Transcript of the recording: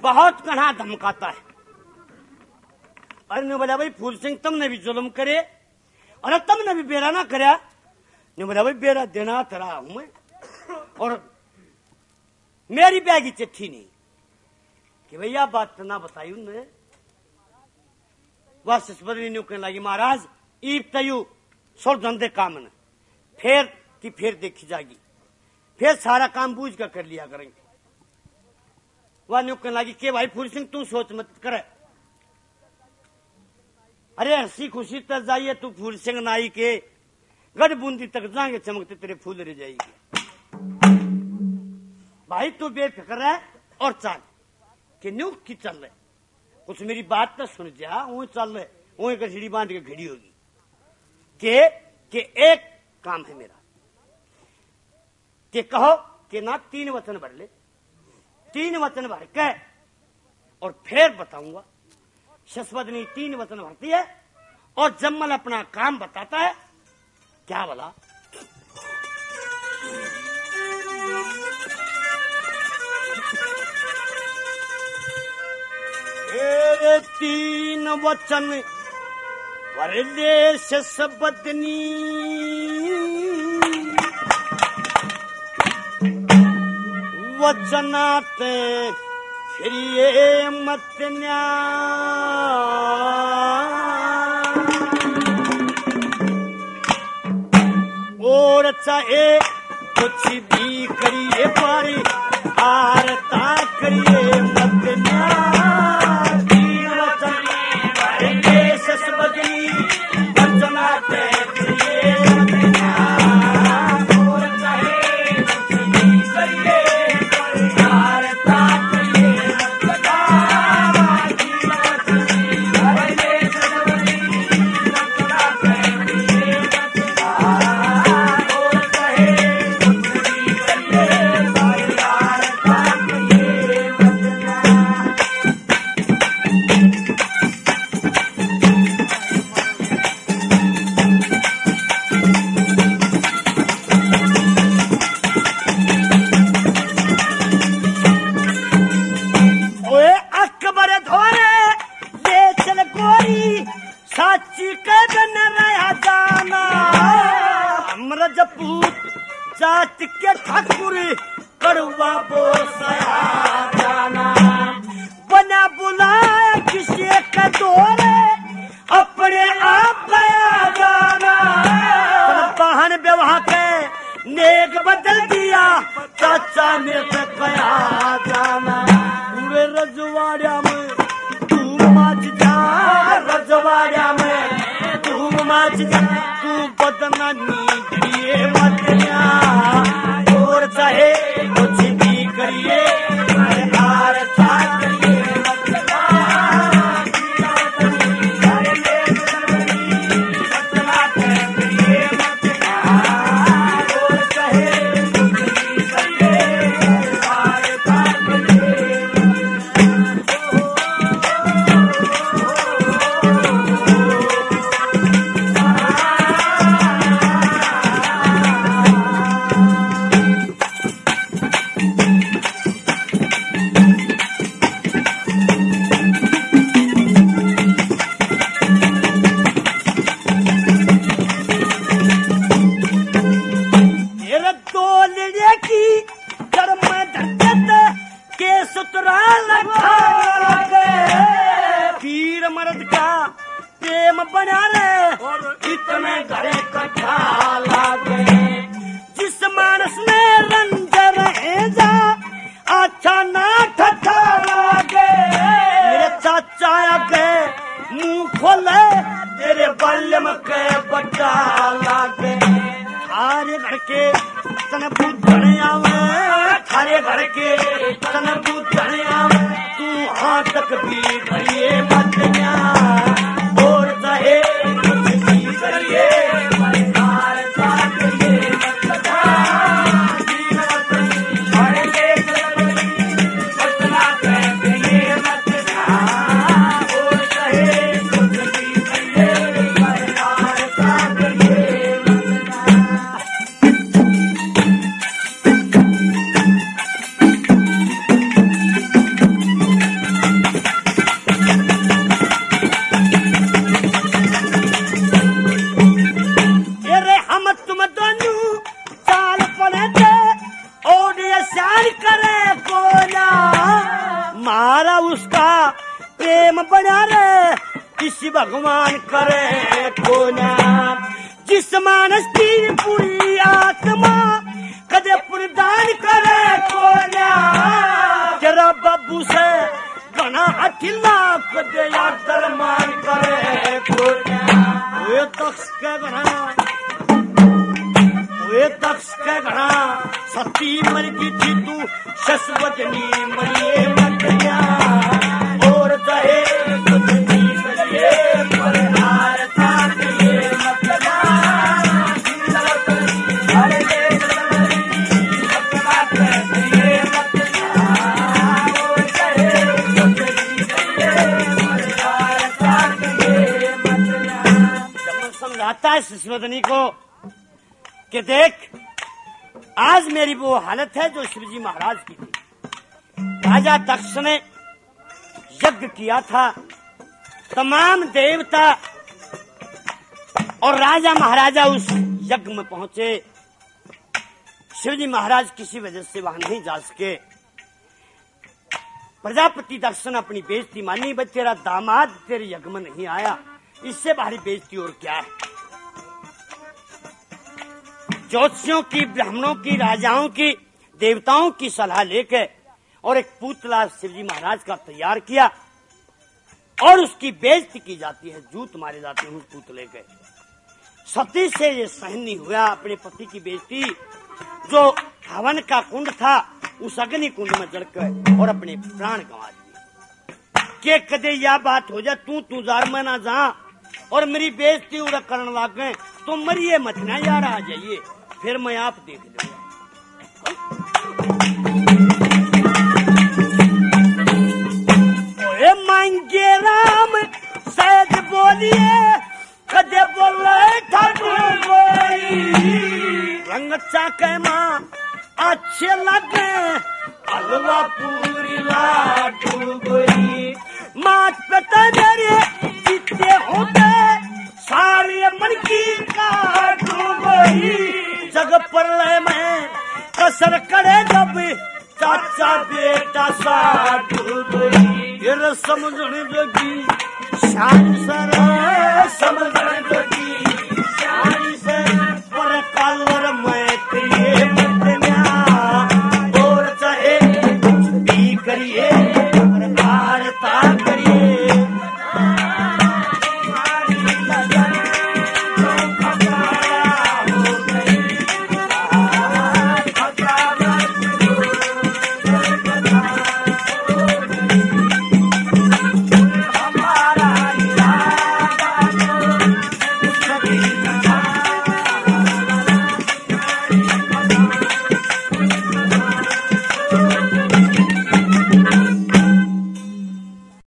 बहुत कन्हा धमकाता है। अरे बोला भाई फूल सिंह तुमने भी जुल्म करे और तुमने भी बेरा ना करया। ने बोला भाई बेरा देना तरा हूं मैं और मेरी बैगी चिट्ठी नहीं कि भैया बात तो ना बताई उन्होंने। वह सस्पति ने कहने लगी महाराज ईब तयू सुर धंधे काम न फिर देखी जाएगी, फिर सारा काम बूझ कर लिया करेंगे। वह न्यू कहने लगी कि भाई फूल सिंह तू सोच मत करे। अरे हंसी खुशी तक जाइए तू फूल सिंह नाई के गढ़ बूंदी तक जाएंगे चमकते तेरे फूल रह जाएगी। भाई तू बेफिक्र है और चल कि न्यू की चल रहे कुछ मेरी बात तो सुन जा। वो चल रहे वो कचड़ी बांध के खड़ी होगी कि एक काम है मेरा कि कहो कि ना 3 वचन भर ले, 3 वचन भर के और फिर बताऊंगा। शस्वदनी 3 वचन भरती है और जम्मल अपना काम बताता है। क्या बोला? 3 वचन भर ले शस्वदनी वचनाते फिर ये मत न्या और चाहे कुछ भी करिए पारी आरता करिए मत न्या। 3 वचन भर ले शस्वदनी वचनाते फिर ये मत न्या और चाहे कुछ भी करिए जात के ठाकुर कड़वा बोसया जाना बना बुलाया किसी का दौरे अपने आप गया जाना। बहन व्यवहार के नेक बदल दिया चाचा ने से गया जाना। पूरे रजवाड़िया में तू मच जा, रजवाड़िया में तू मच जा, तू बदनामी दिए मत और चाहे कुछ भी करिए मारा उसका प्रेम बना रे किसी भगवान करे कोना जिस मानस की पूरी आत्मा कदे प्रदान करे कोना तेरा बाबू से गना अठिला कदे यार दरमान करे कोना वे तख्स के गना वे तख्स के गना सती मर की थी तू शस्वजनी मरिए मतिया और चाहे समझाता है शिशुवदनी को कि देख आज मेरी वो हालत है जो शिवजी महाराज की थी। राजा दक्ष ने यज्ञ किया था, तमाम देवता और राजा महाराजा उस यज्ञ में पहुंचे। शिवजी महाराज किसी वजह से वहां नहीं जा सके। प्रजापति दक्ष ने अपनी बेइज्जती मानी, बस तेरा दामाद तेरे यज्ञ में नहीं आया, इससे भारी बेइज्जती और क्या है। ज्योतिषियों की, ब्राह्मणों की, राजाओं की, देवताओं की सलाह लेकर और एक पुतला शिवजी महाराज का तैयार किया और उसकी बेइज्जती की जाती है, जूत मारे जाते हैं उस पुतले के। सती से ये सहन नहीं हुआ अपने पति की बेइज्जती। जो हवन का कुंड था उस अग्नि कुंड में जड़कर और अपने प्राण गंवा दिए। के कदे यह बात हो जाए तू जार में ना जा और मेरी बेइज्जती उड़ा करने लग गए तो मरिए मत ना यार, आ जाइए फिर मैं आप देख लूंगा। ओए मांगे राम शायद बोलिए कदे बोले ठाकुर बोली रंग चाके माँ अच्छे लगे हलवा पूरी लाडू गोरी माच पे मेरे जितने होते सारे मन की काटू गोरी जग पर ले मैं कसर करे जब चाचा बेटा साडू गोरी फिर समझने लगी शान सर समझने लगी शान सर पर कलर मैं तेरे मतना और चाहे कुछ भी करिए पर भारत